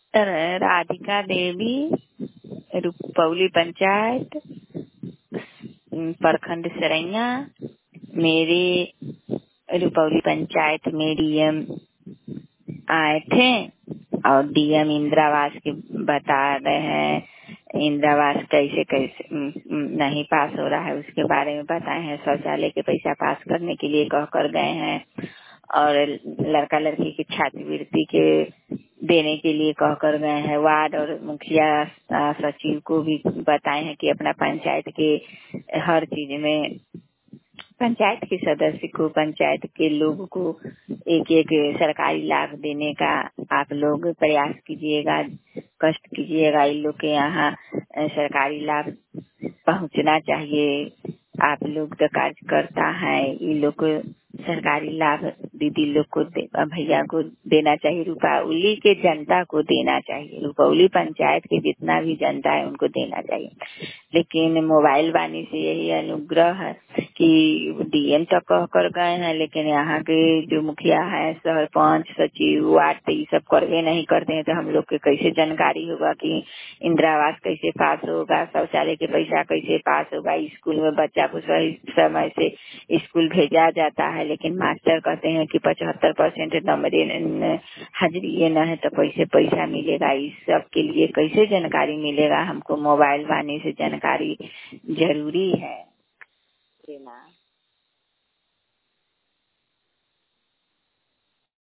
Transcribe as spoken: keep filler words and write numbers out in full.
राधिका देवी, रुपौली पंचायत, प्रखंड सरैया। मेरे रुपौली पंचायत में डीएम आए थे और डीएम इंदिरावास के बता रहे हैं इंदिरावास कैसे कैसे नहीं पास हो रहा है उसके बारे में बताए हैं। शौचालय के पैसा पास करने के लिए कह कर गए हैं और लड़का लड़की की छात्रवृत्ति के देने के लिए कह कर गए हैं। वार्ड और मुखिया सचिव को भी बताए हैं कि अपना पंचायत के हर चीज में पंचायत के सदस्य को, पंचायत के लोगों को एक एक सरकारी लाभ देने का आप लोग प्रयास कीजिएगा, कष्ट कीजिएगा। इन लोग के यहाँ सरकारी लाभ पहुँचना चाहिए। आप लोग तो कार्यकर्ता है, इन लोग को सरकारी लाभ दीदी लोग को भैया को देना चाहिए, रुपौली के जनता को देना चाहिए, रुपौली पंचायत के जितना भी जनता है उनको देना चाहिए। लेकिन मोबाइल वाणी से यही अनुग्रह है कि डीएम तक कह कर गए हैं, लेकिन यहाँ के जो मुखिया है, सरपंच, सचिव, वार्ड ये सब करवे नहीं करते हैं। तो हम लोग के कैसे जानकारी होगा कि इंदिरावास कैसे पास होगा, शौचालय के पैसा कैसे पास होगा। स्कूल में बच्चा को सही समय से स्कूल भेजा जाता है, लेकिन मास्टर कहते हैं कि पचहत्तर परसेंट नंबर हाजिरी न है तो कैसे पैसा मिलेगा। इस सब के लिए कैसे जानकारी मिलेगा? हमको मोबाइल वाणी से जानकारी जरूरी है।